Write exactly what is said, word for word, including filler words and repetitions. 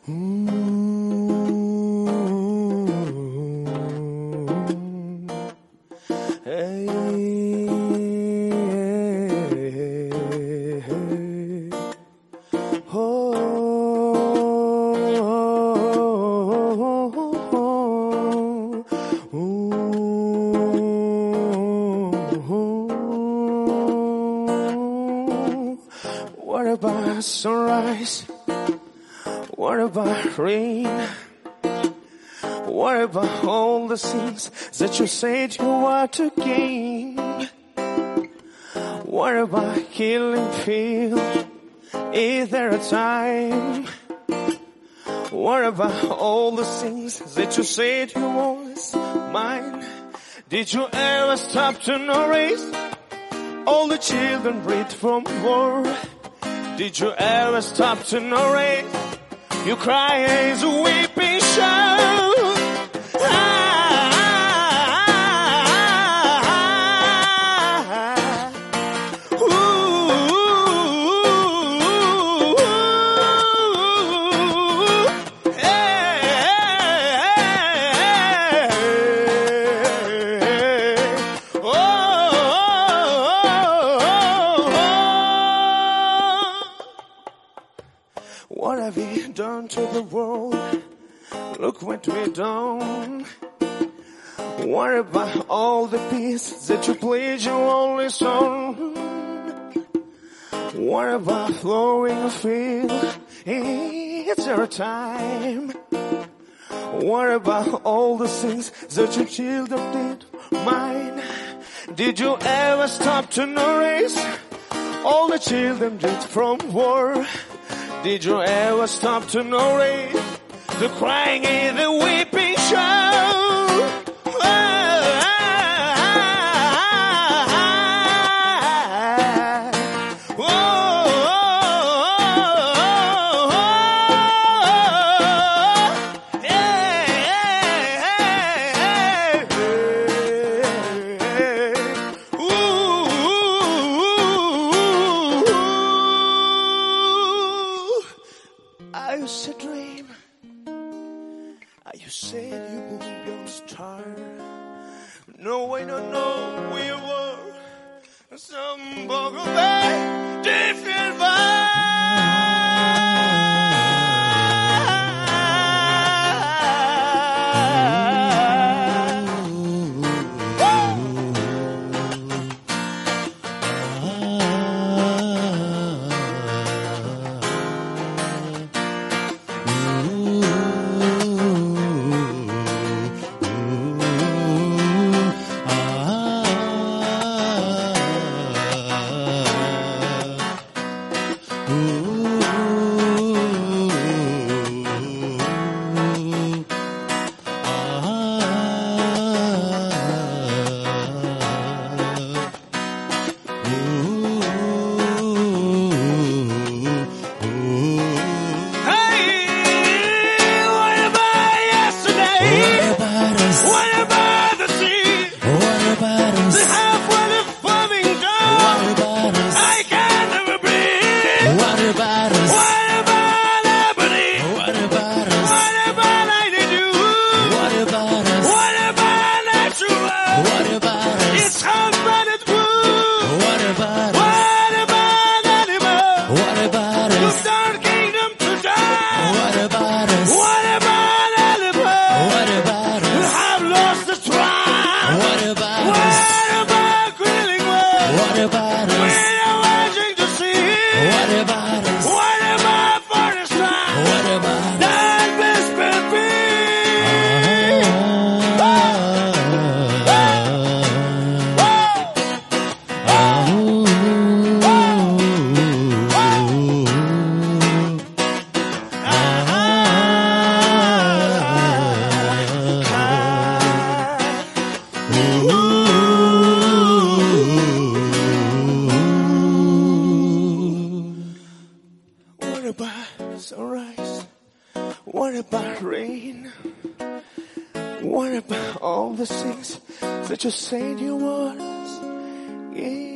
Hey, hey, hey. Oh, oh, oh. What about sunrise? What about rain? What about all the things that you said you want to gain? What about healing feel? Is there a time? What about all the things that you said you was mine? Did you ever stop to notice all the children breathe from war? Did you ever stop to notice you cry as a weeping child? What have we done to the world? Look what we've done. What about all the peace that you played your only song? What about flowing field? It's our time. What about all the things that your children did mine? Did you ever stop to notice all the children did from war? Did you ever stop to notice the crying and the weeping child? I used to dream, I you said you would be a star. No, I don't know where you were. Some bogle bay, different sunrise? What about rain? What about all the things that you said you was? Yeah.